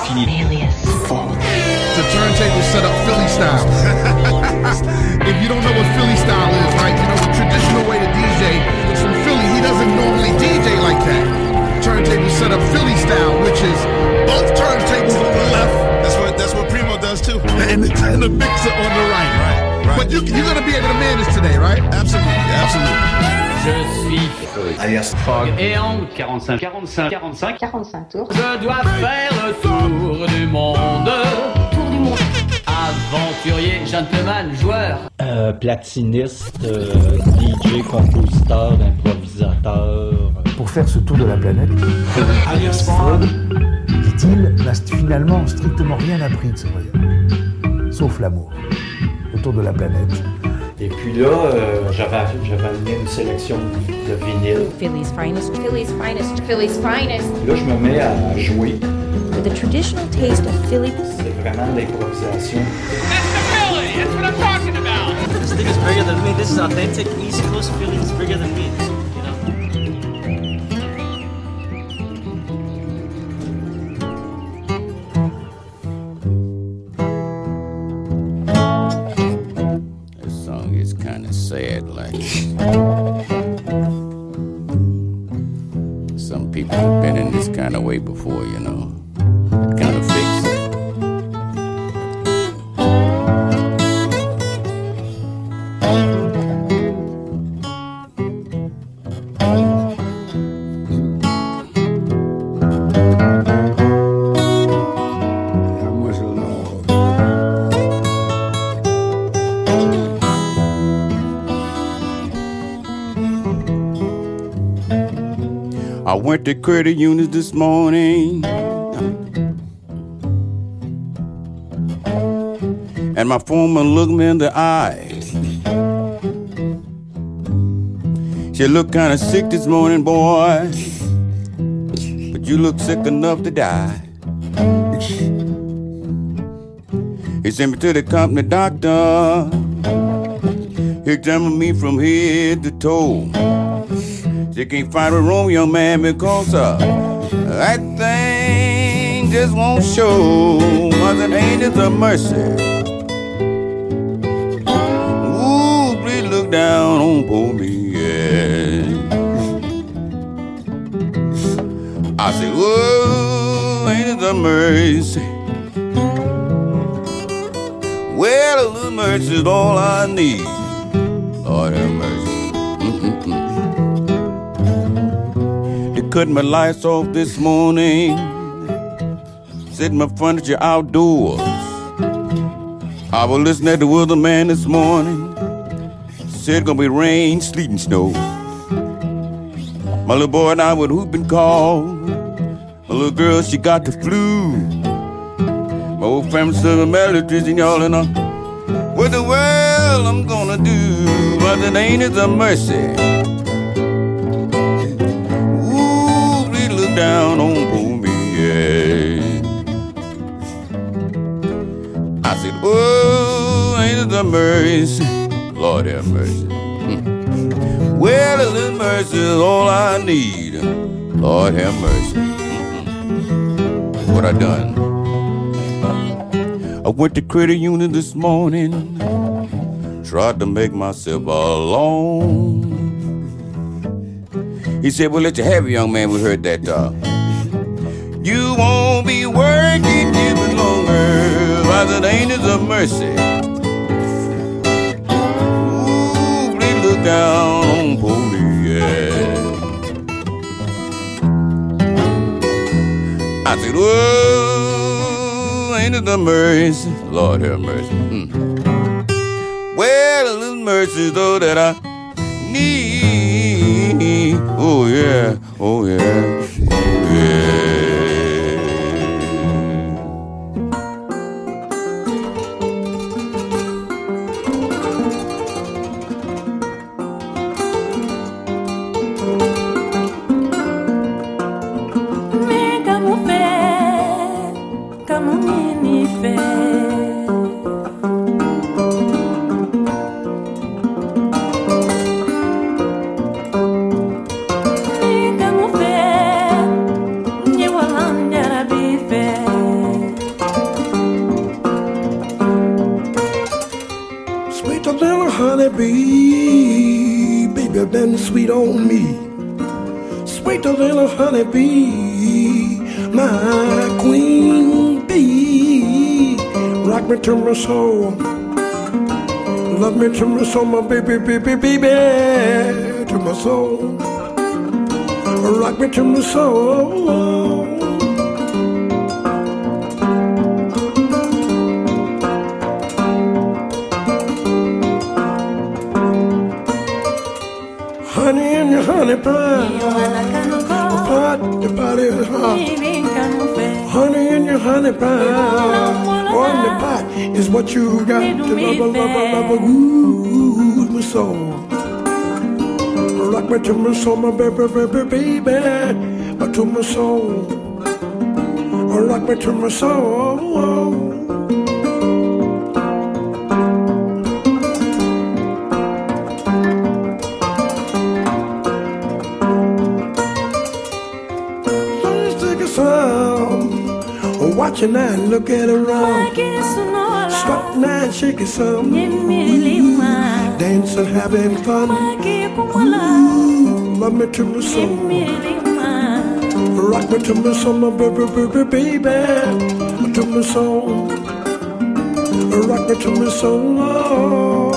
fini. The turntable set up Philly style. If you don't know what Philly style is, right, you know the traditional way to DJ is from Philly. He doesn't normally DJ like that. Turntable set up Philly style, which is both turntables on the left. That's what Primo does too. And the mixer on the right. Right. But you're gonna be able to manage today, right? Absolutely. Je suis Alias Fog. et en 45 tours. Je dois faire le tour du monde. Aventurier, gentleman, joueur. Platiniste, DJ, compositeur, improvisateur. Pour faire ce tour de la planète, Alias Fog. dit-il, n'a finalement strictement rien appris de ce voyage, sauf l'amour, autour de la planète. Et puis là, j'avais amené une sélection de vinyle. Philly's finest. Là, je me mets à jouer. With the traditional taste of Philly. C'est vraiment de l'improvisation. That's the Philly! That's what I'm talking about! This thing is bigger than me. This is authentic East Coast Philly. It's bigger than me. Sad, like some people have been in this kind of way before, you know. It kind of fix it. I went to credit unions this morning, and my foreman looked me in the eye. She looked kind of sick this morning, boy, but you look sick enough to die. He sent me to the company doctor. He examined me from head to toe. You can't find a room, young man, because that thing just won't show. Was it angels of mercy? Ooh, please look down on poor me, yeah. I say, whoa, angels of mercy. Well, a little mercy is all I need. Lord have mercy. Cut my lights off this morning, set my furniture outdoors. I was listening to the weatherman this morning, said it's gonna be rain, sleet, and snow. My little boy and I would hoop and call. My little girl, she got the flu. My old family still malnutrition, y'all, and what the world I'm gonna do? But it ain't it a mercy. Down on poor me, yeah. I said, oh, ain't it a mercy? Lord have mercy. Well, a little mercy is all I need. Lord have mercy. What I done? I went to credit union this morning, tried to make myself alone. He said, well, let you have it, young man. We heard that. You won't be working even longer by the angels of mercy. Ooh, please look down on poor me, yeah. I said, oh, angels of mercy. Lord have mercy. Well, a little mercy, though, that I need. Oh yeah, oh yeah, oh yeah. Mais comment faire, comment m'y faire? Comment faire? sweet on me, sweeter than a honeybee, my queen bee. Rock me to my soul, love me to my soul, my baby, baby, baby, to my soul. Rock me to my soul. Honey in your honey pie, your body is hot. Honey in your honey pie, honey pie is what you got to love, ooh, my soul. Rock me to my soul, my baby, baby, baby, to my soul. Rock me to my soul. Watch your nine, look at her around. Stop nine, shake it some. Dancing, having fun. Ooh, love me to my soul. Rock me to my soul, my baby, baby, baby. To my soul. Rock me to my soul.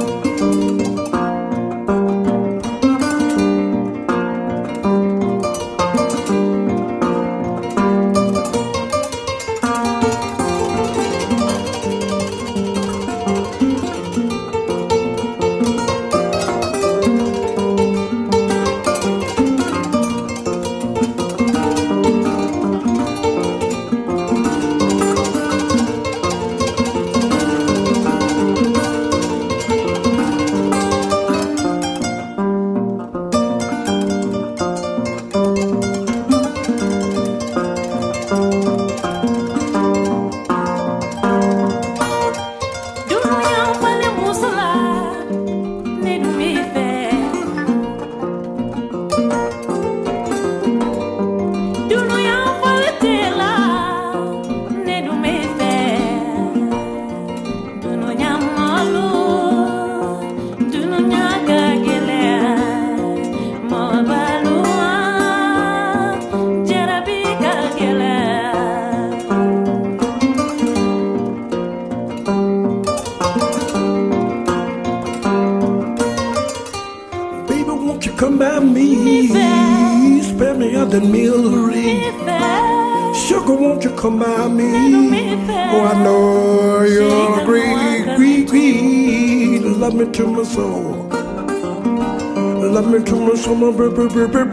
Come by me, spare me of the mealery. Sugar, won't you come by me? Oh, I know you'll agree. Love me to my soul. Love me to my soul, my baby,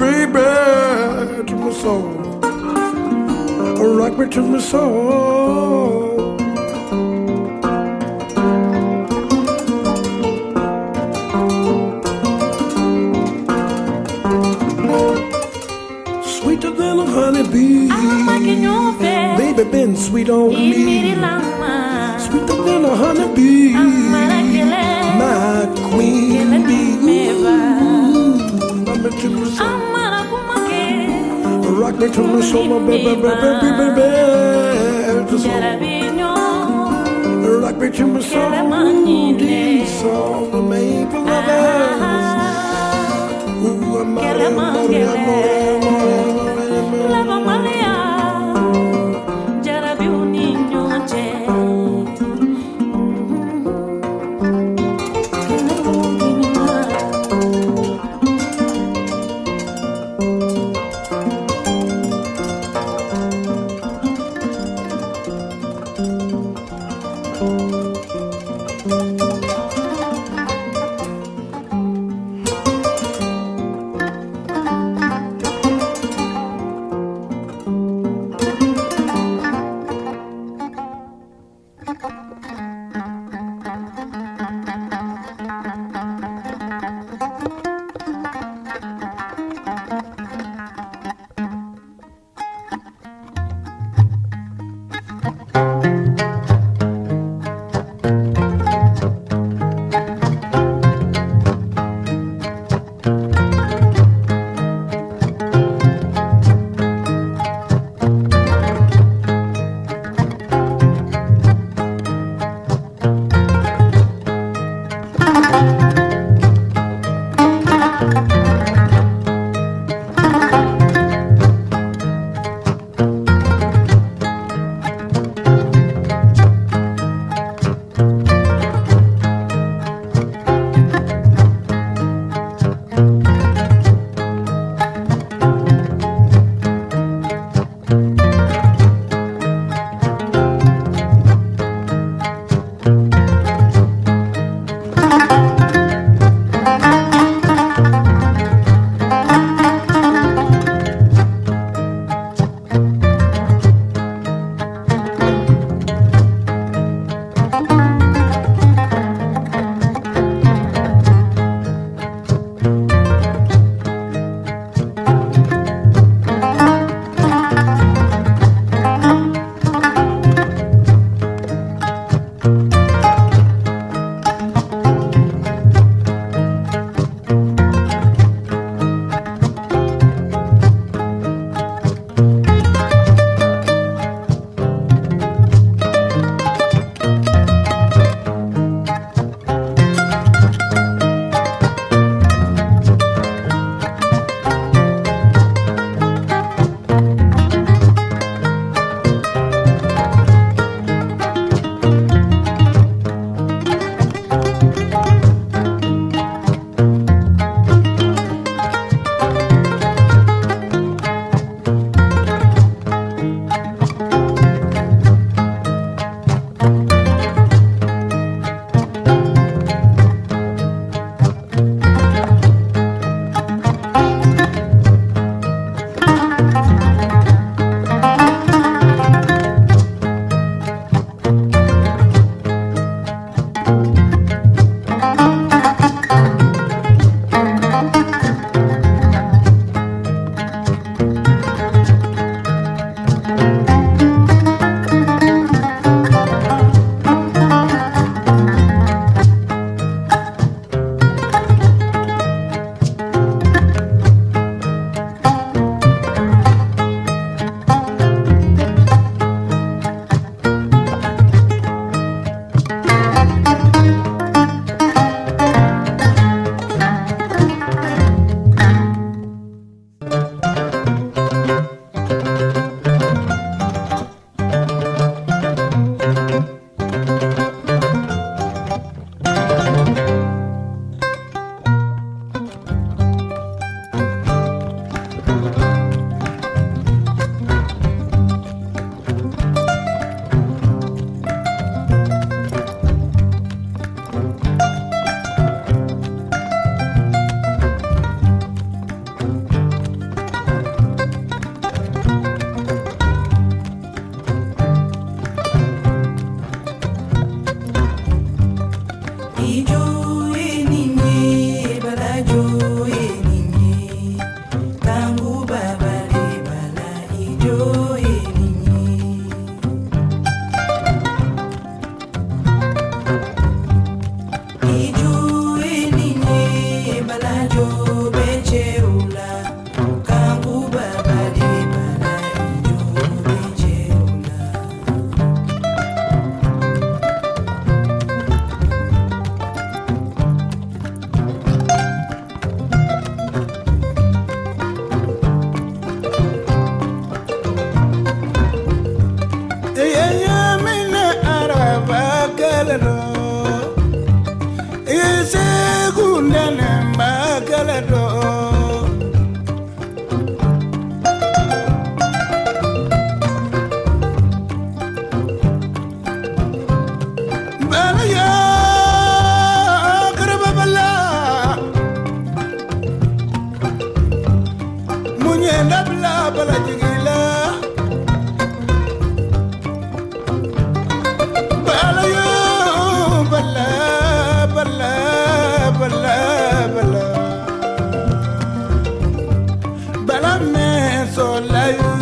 to my soul. Rock me to my soul. Sweeter than a honeybee, baby, been sweet on me. Sweeter than a honeybee, my queen bee. Love me to my soul. Rock me to my soul, my baby, baby, to soul. Rock me to my soul, these songs will make lovers. Ooh, amore. Lava Maria, Jarabi un niño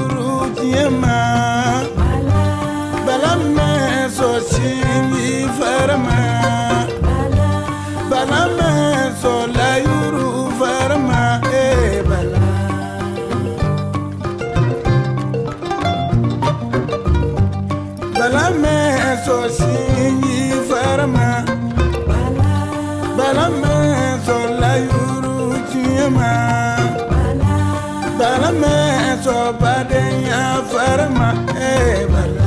yuru jema bala me so singi farma bala me so la yuru farma bala me so singi farma bala me so la yuru jema bala me so badenya farma bala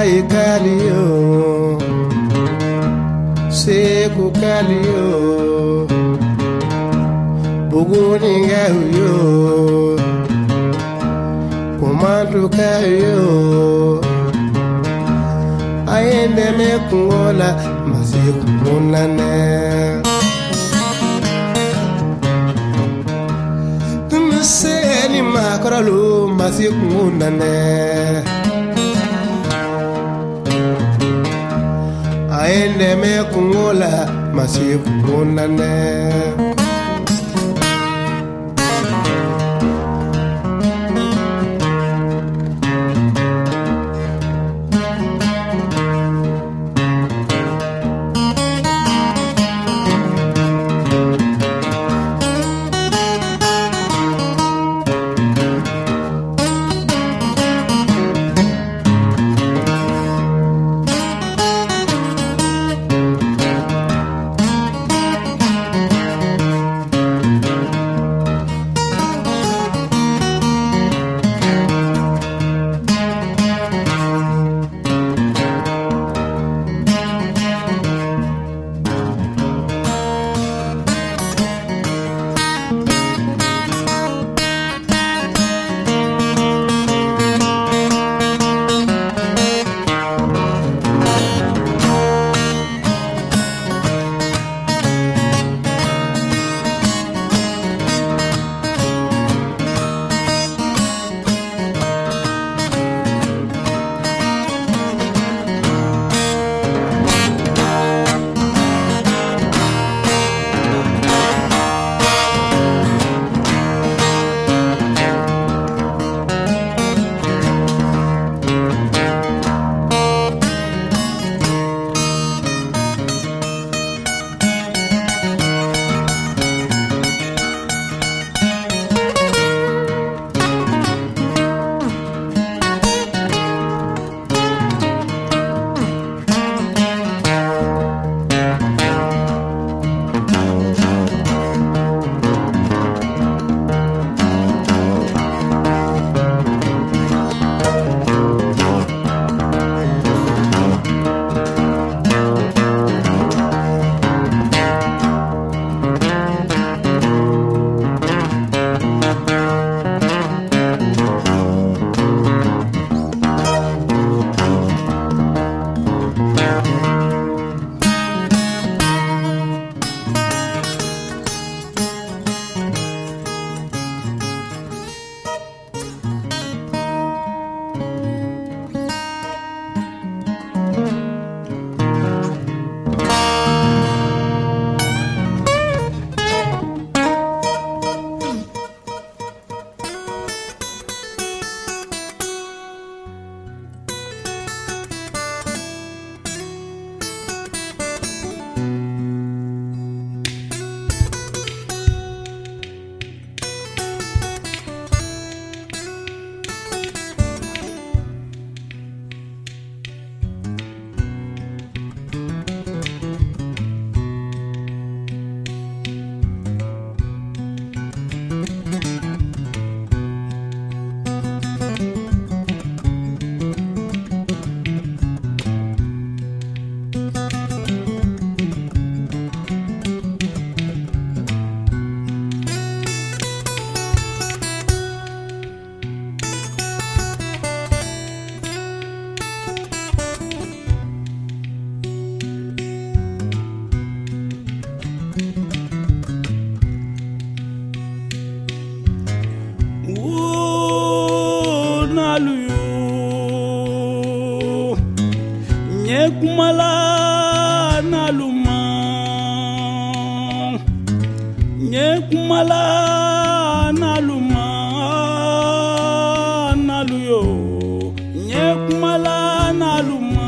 Abdoulaye Kalio, Sekou Kalio, Buguni Gayo, Komando Kayo, Ayende me kungola, Masiku Munane. Seni makaralo Masikunane. Aende me kungola Masikunane. kumala naluma nye kumala naluma naluyo nye kumala naluma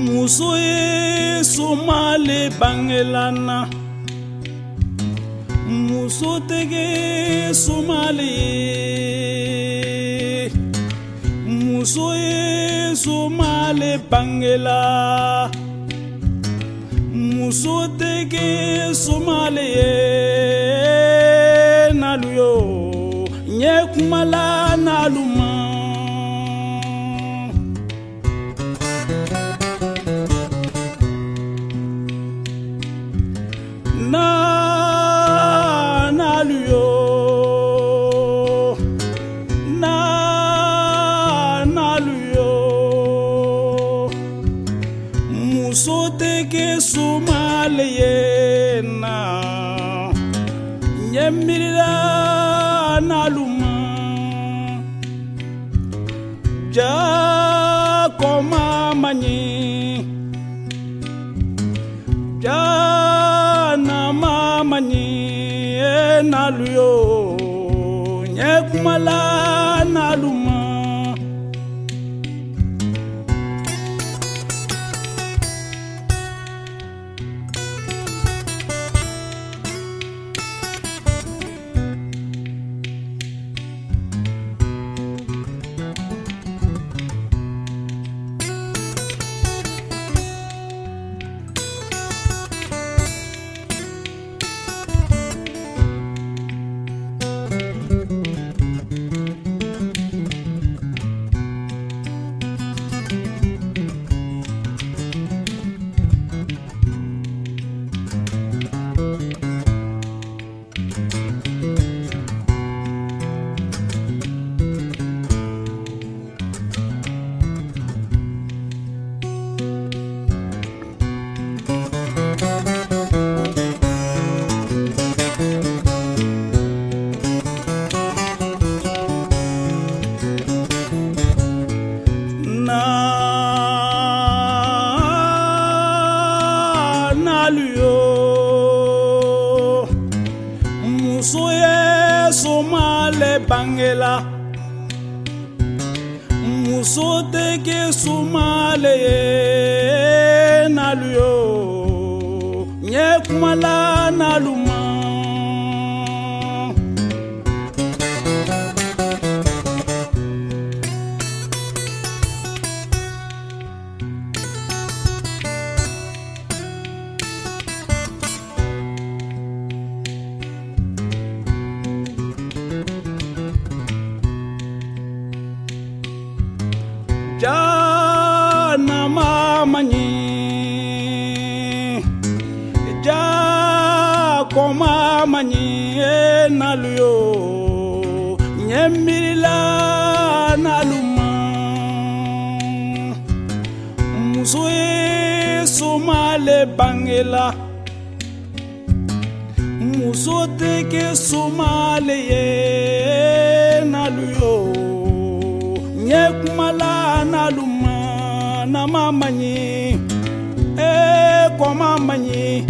musoye somale bangelana muso tege sumale muso ye sumale bangela muso tege sumale naluyo nye kumala naluma Sumaleyena Nyemira naluma Ja koma mani Ja nama mani naluyo Nyekumala naluma Bangela muso teke sumale naluyo nye kumala naluma Ja nama mani Ja koma mani naluyo Nyemila naluma Muso ye sumale bangela Muso teke sumale ye naluyo Nyekumala naluma na mamanyi kwa mamanyi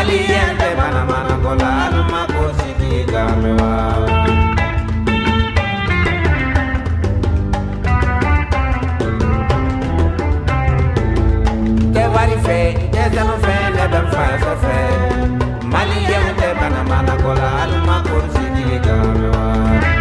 Maliente Panamana Cola Luma Cositi Gamewa Fe, there's no fan, let them fire so fair. Maliente Panamana Cola Luma Cositi Gamewa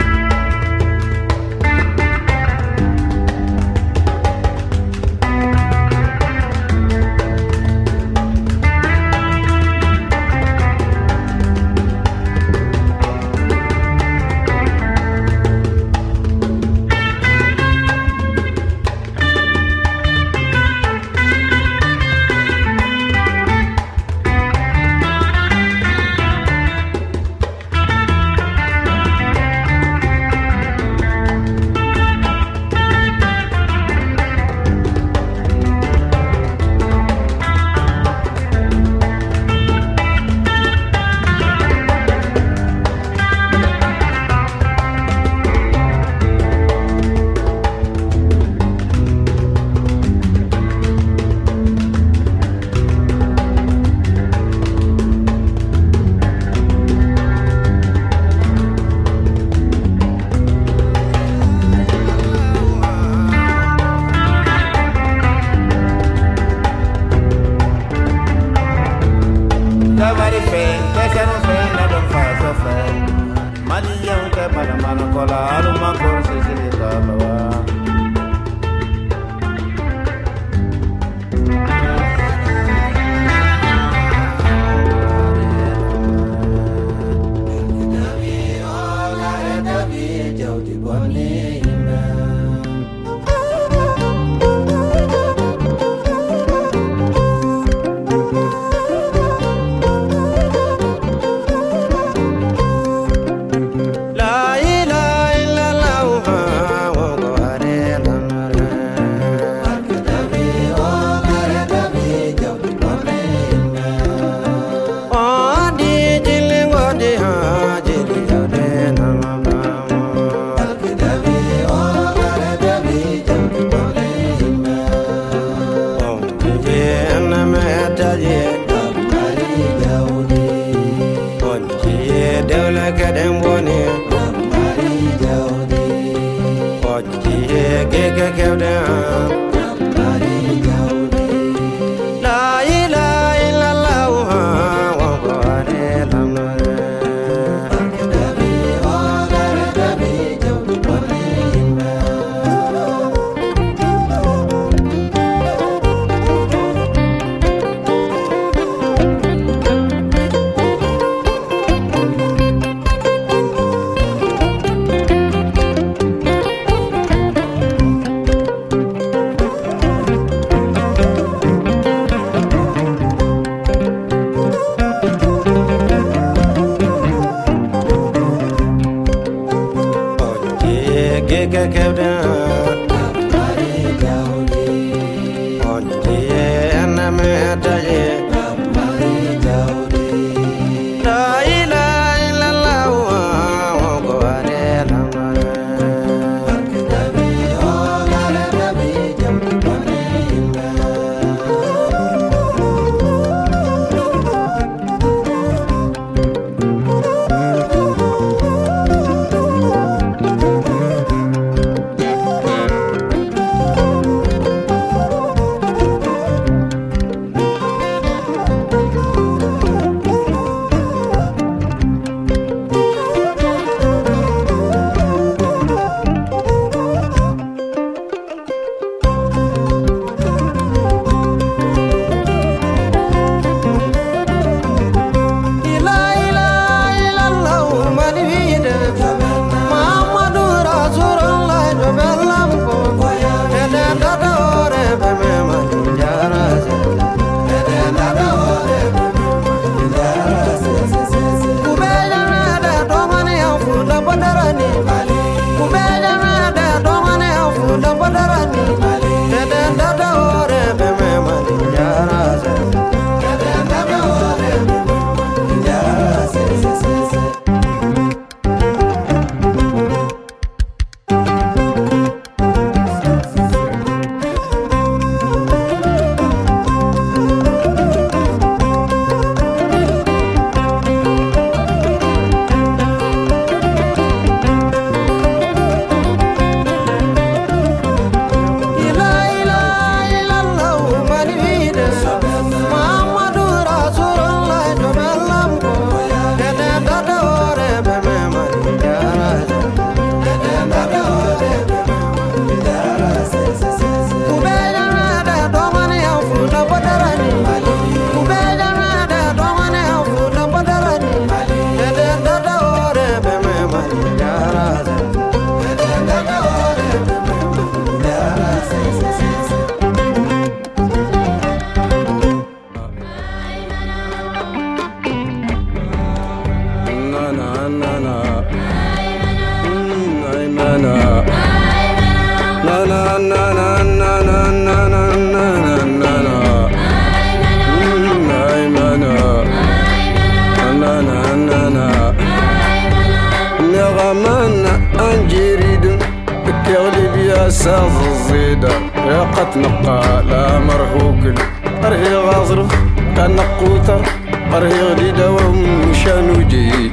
ساز الزيدة يا قد نقى لا مرهوكل قرهي غازرف كان نقوتر قرهي غديدة ومشان وجي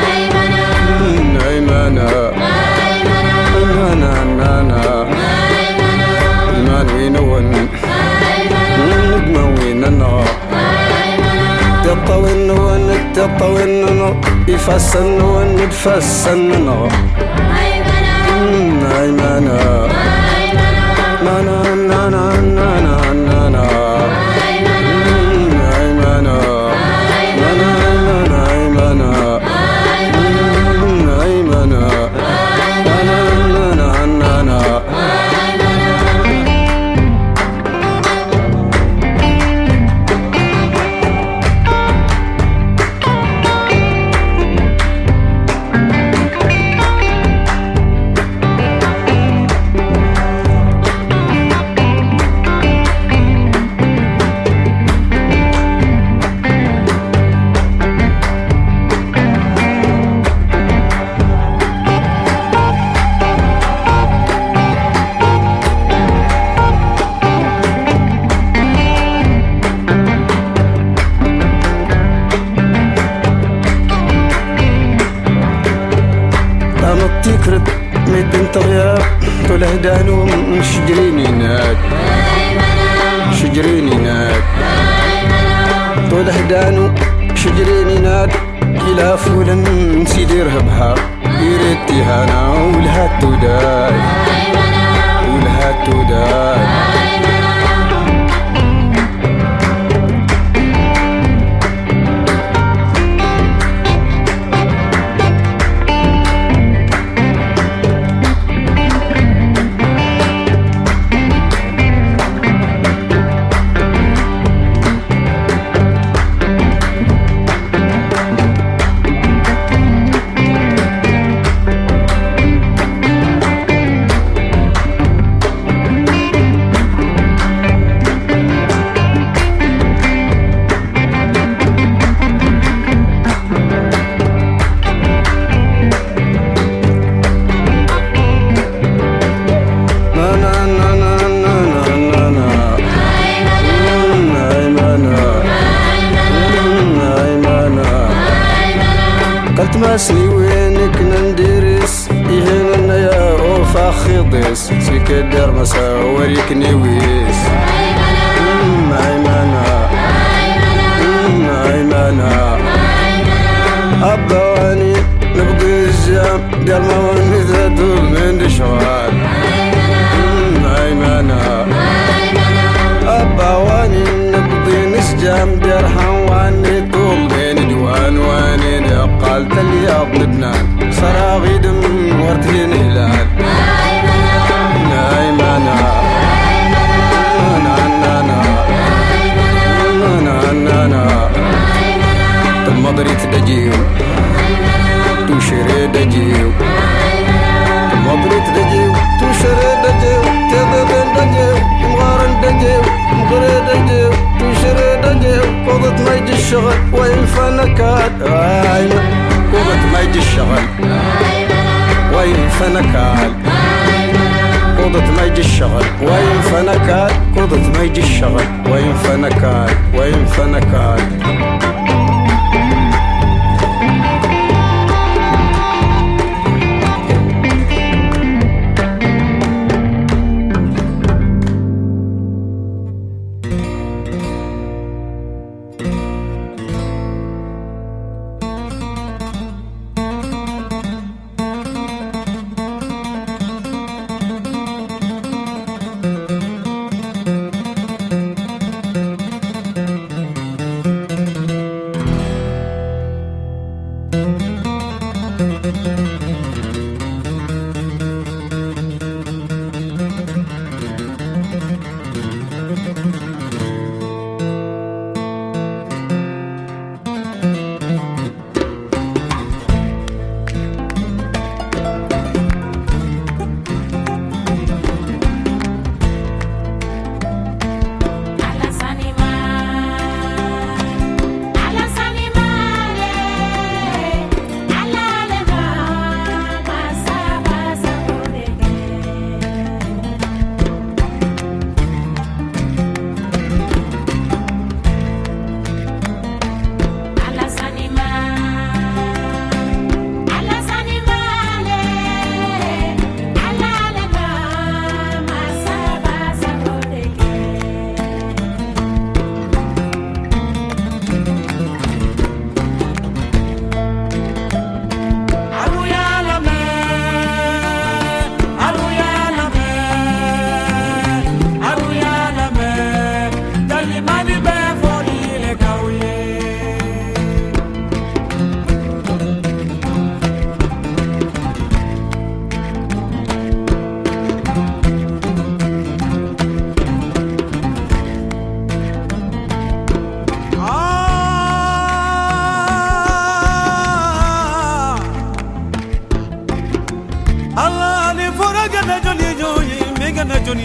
أيمانا أيمانا نانا المان وين ون نجمة وين النار تطوين ون تطوين يفسن ون يتفسن النار أيمانا نانا نانا نانا نانا أيمانا نانا نانا أيمانا أيمانا نانا نانا نانا تكرت ميدن تغياب توله دانو شجريني ناد شجريني ناد توله دانو شجريني ناد إلى فولا سيدي رهبها يريد هانا ولها توداي ولها توداي قلت ماسني وينك ندرس يهنا يا اوفا خضيس سيك الدار مسا وريك نويس أيمانا أيمانا أبواني نبقي الجام دار ما ونزادو من دشوال أيمانا أبواني نبقي نسجام دار حواني طول بين دوان واني قالت الياض لبنان صراغي دم ورتين هلال أيمانا نانا نانا نانا تمضري تدجيو تشري دجيو تمضري تدجيو تشري دجيو تذبن دجيو مغارن دجيو مغري دجيو تشري دجيو قضت ما يجي الشغل وين فنكات قضت ما يجي الشغل وين فنكات قضت ما يجي الشغل وين فنكات قضت ما يجي الشغل وين فنكات وين فنكات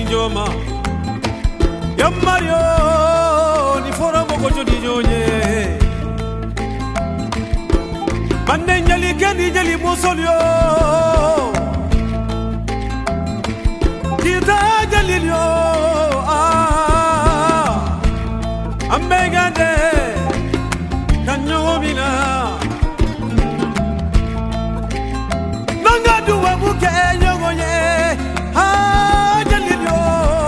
joma ya Mario ni fora mogo joni jonye manne nyali gani nyali musolyo kita jalilyo ambegande kanyomina nanga duwa buke yogoye jalilyo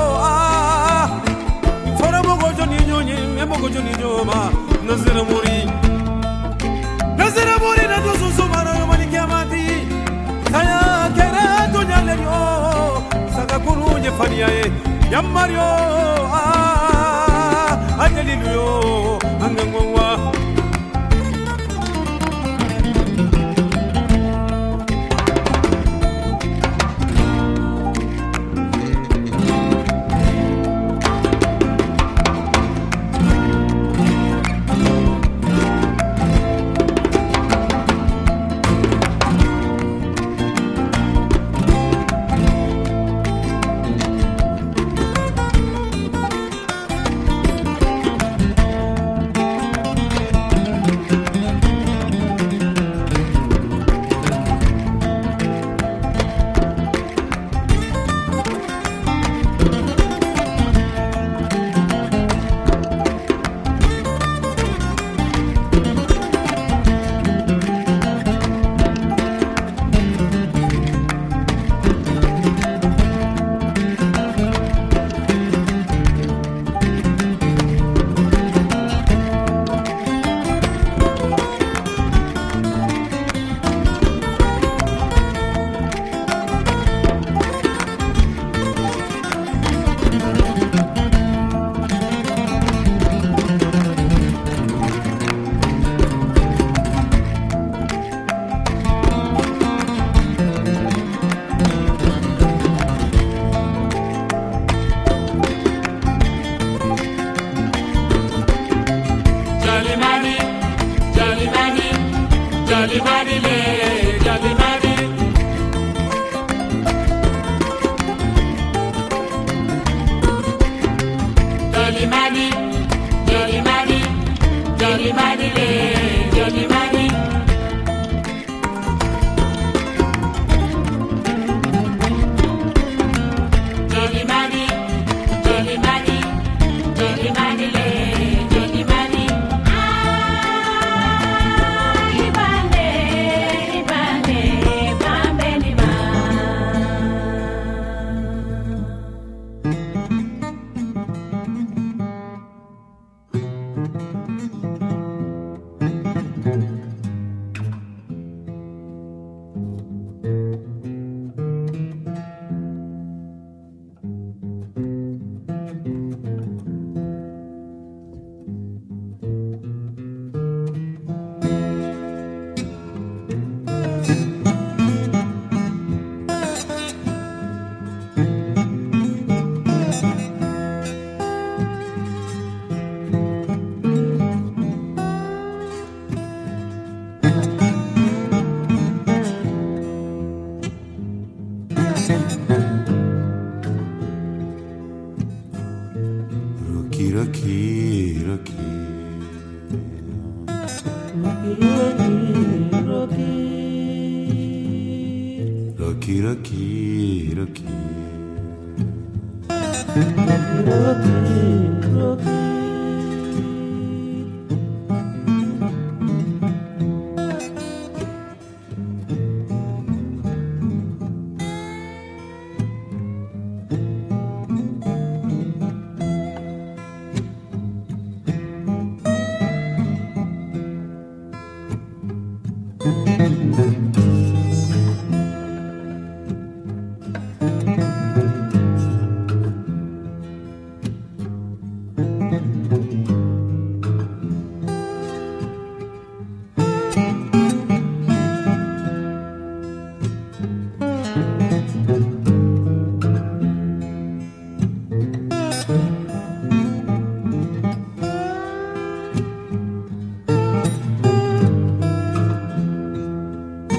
fora mogo joni nyonye mogo joni joma nazira muri na dusu sumaro yomani kiamati saya kera tunyalyo saka kurunye faniae ya Mario ajaliluyo angangwa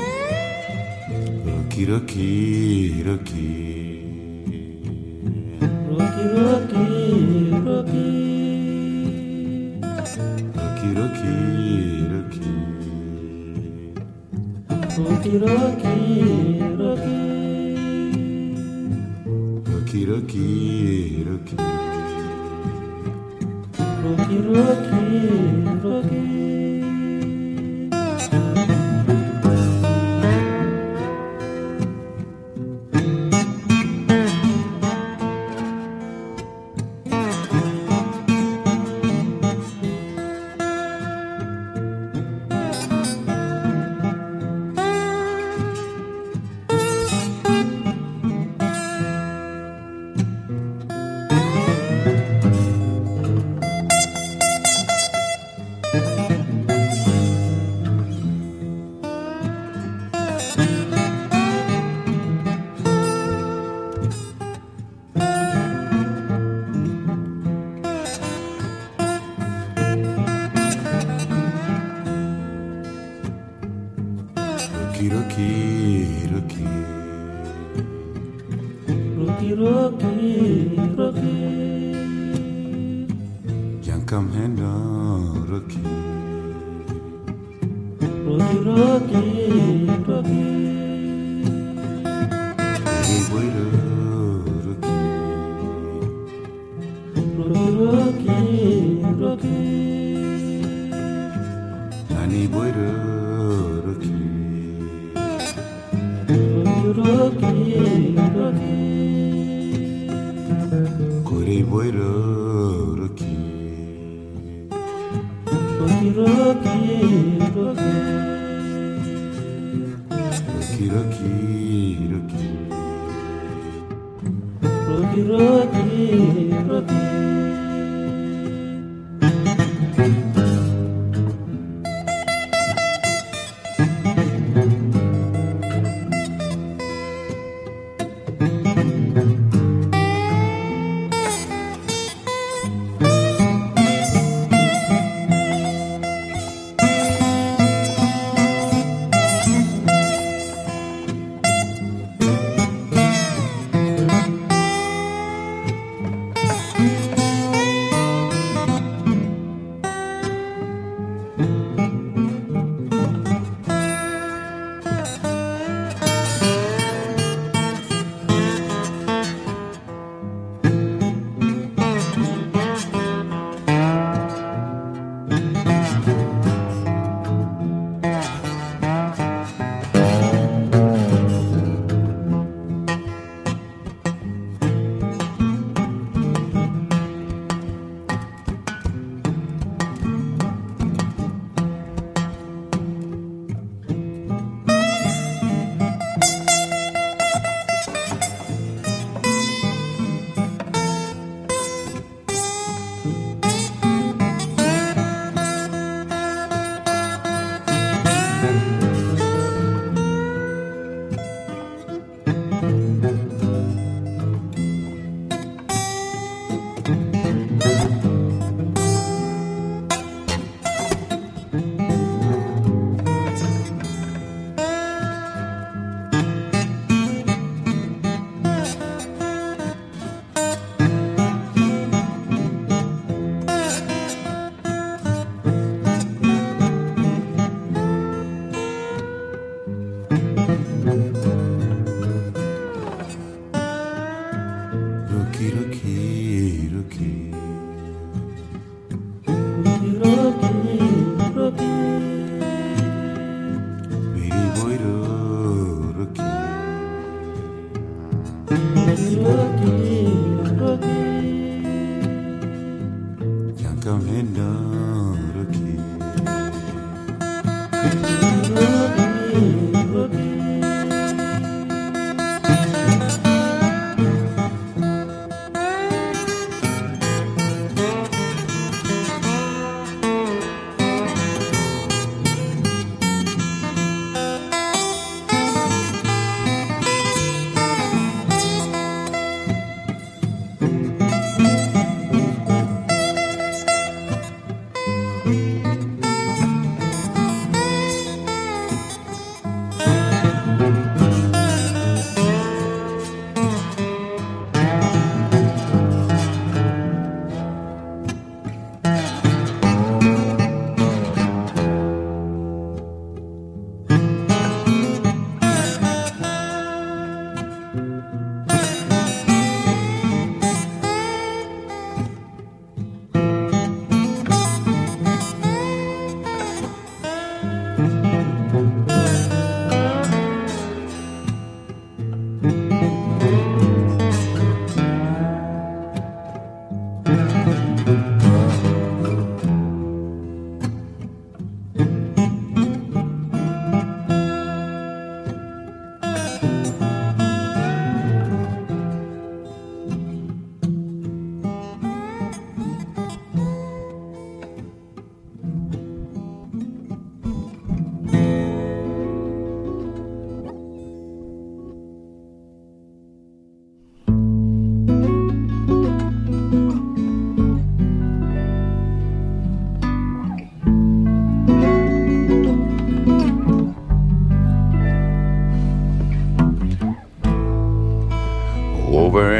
Hiroki, Hiroki. Rocky, Rocky, Rocky. Rocky, Rocky, Rocky. Rocky, Rocky, Rocky.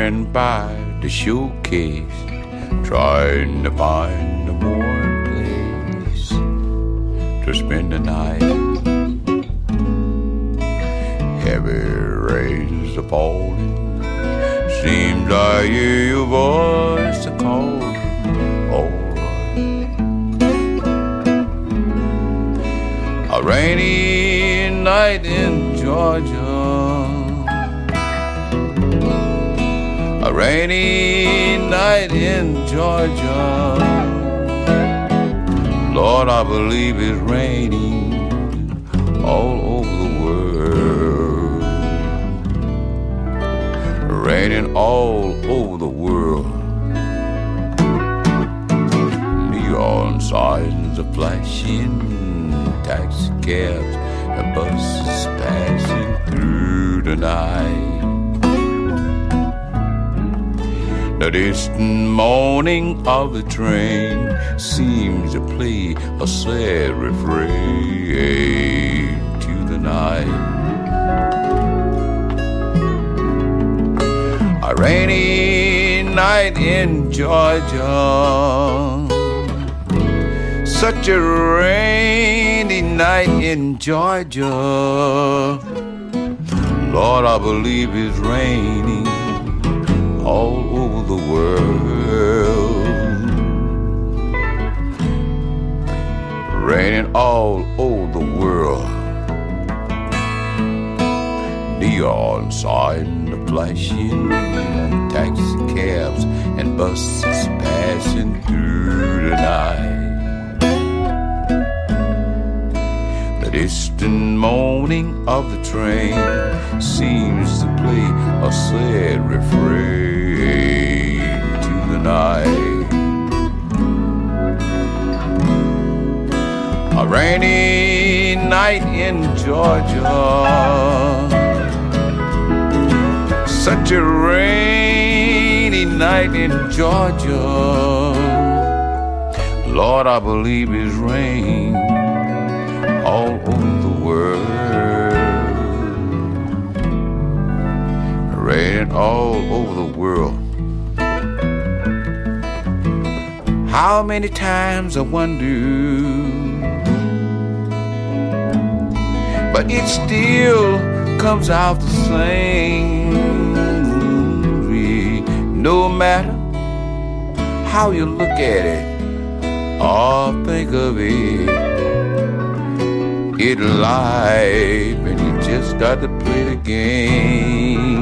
Standing by the showcase, trying to find a more place to spend the night. Heavy rains are falling, seems I hear your voice a calling. A rainy night in Georgia, a rainy night in Georgia. Lord, I believe it's raining all over the world, raining all over the world. Neon signs are flashing, taxi cabs and buses passing through the night. The distant moaning of the train seems to play a sad refrain to the night. A rainy night in Georgia, such a rainy night in Georgia. Lord, I believe it's raining all over the world, raining all over the world. Neon signs are flashing, taxi cabs and buses passing through the night. The distant moaning of the train seems to play a sad refrain to the night. A rainy night in Georgia, such a rainy night in Georgia. Lord, I believe it's rain all over the world, raining all over the world. How many times I wonder, but it still comes out the same. No matter how you look at it or think of it, it's life and you just got to play the game.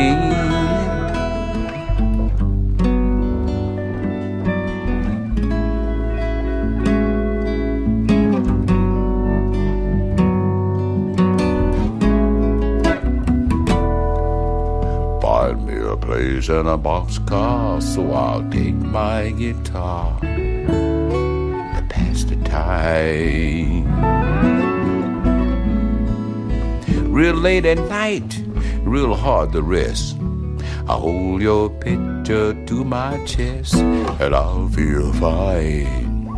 Find me a place in a boxcar so I'll take my guitar to pass the time. Real late at night, real hard to rest, I hold your picture to my chest and I'll feel fine.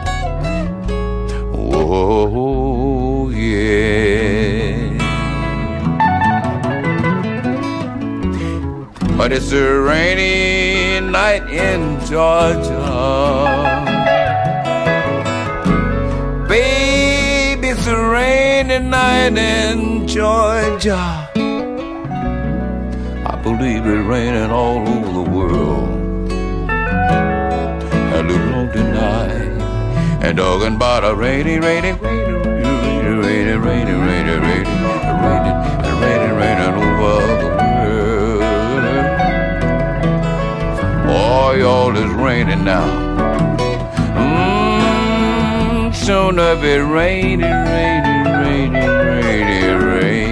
Oh, yeah. But it's a rainy night in Georgia. Baby, it's a rainy night in Georgia. I believe it's raining all over the world. A little on tonight, and talking about a rainy, rainy, rainy, rainy, rainy, rainy, rainy, rainy, raining, raining over the world. Oh, y'all, it's raining now. Soon it'll be raining, raining, raining, raining, rain.